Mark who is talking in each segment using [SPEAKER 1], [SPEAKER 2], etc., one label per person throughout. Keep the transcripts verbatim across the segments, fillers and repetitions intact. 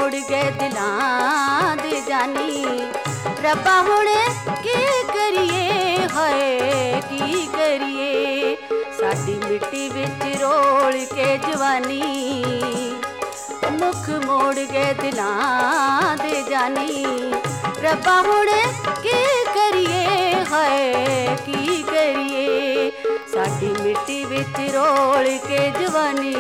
[SPEAKER 1] मोड़ गए दिलां दे जानी। रब्बा हुण की करिए हाय की करिए साडी मिट्टी विच रोल के जवानी। मुख मोड़ गए दिलां दे जानी। रब्बा हुण की करिए हाय की करिए साडी मिट्टी विच रोल के जवानी।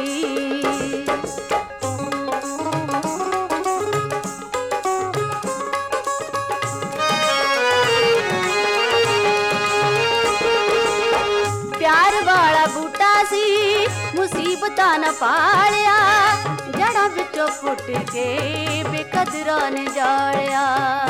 [SPEAKER 1] प्यार वाला बूटा सी मुसीबतां न पालिया जड़ा विचों पुट के बेकदरां ने जालिया।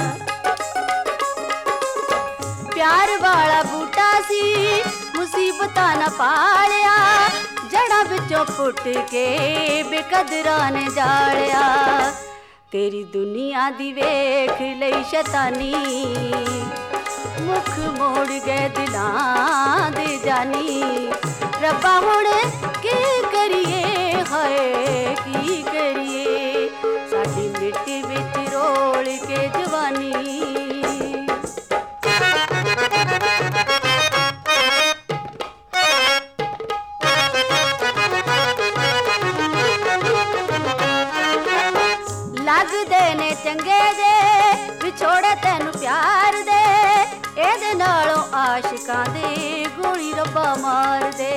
[SPEAKER 1] प्यार वाला बूटा सी मुसीबतां न पालिया जड़ा विचों पुट के बेकदरां ने जालिया। तेरी दुनिया दी वेख लई शैतानी। मुख मोड़ गए दिलां दे जानी। रब्बा हुण की करिए हाय की करिए साडी मिट्टी विच रोल के जवानी। लगदे ने चंगे जे विछोड़े तैनू प्यार दे एदे नालों आशिकां दे गोली रब्बा मार दे।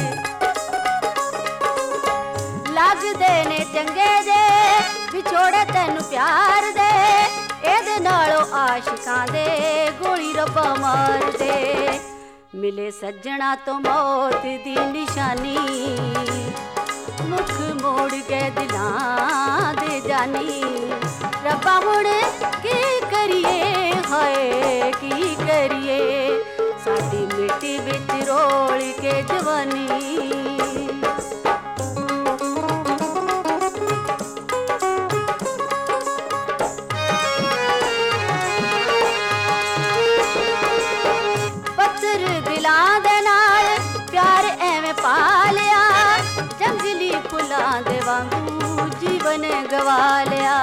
[SPEAKER 1] लगदे ने चंगे जे विछोड़े तैनू प्यार दे एदे नालों आशिकां दे गोली रब्बा मार दे। मिले सज्जणा तो मौत दी निशानी। मुख मोड़ गए दिलां दे जानी। रब्बा हुण की करिए हाय की करिए साडी मिट्टी विच रोल के जवानी। पत्थर दिलां दे नाल प्यार एवें पालिया जंगली फुलां दे वांगू जीवन गवा लिया।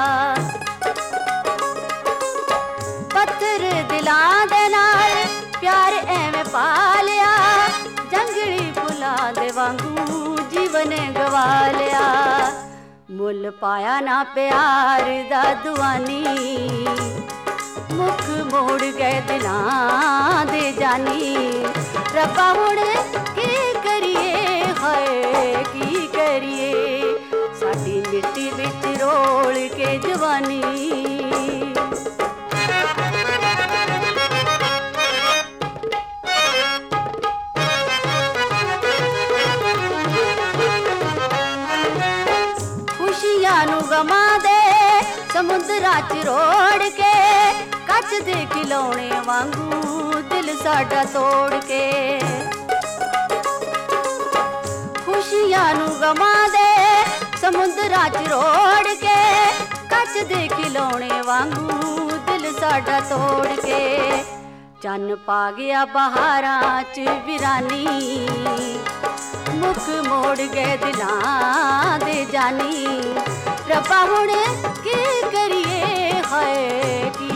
[SPEAKER 1] पत्थर दिलां दे नाल प्यार एवें पालिया जंगली फुलां दे वांगू जीवन गवा लिया। मुल पाया ना प्यार दा दुआनी। मुख मोड़ गए दिलां दे जानी। रब्बा हुण की करिए हाय की करिए साडी मिट्टी विच रोल के जवानी। खुशियां नू गमा दे समुद्रां च रोड़ के कच दे खिलौने वांगू दिल साडा तोड़ के। खुशियां नू गमा दे समुद्रां च रोड़ के कच दे खिलौने वांगू दिल साडा तोड़ के। चन्न पा गया बहारां च वीरानी। मुख मोड़ गए दिलां दे जानी। रब्बा हुण की करिए हाय की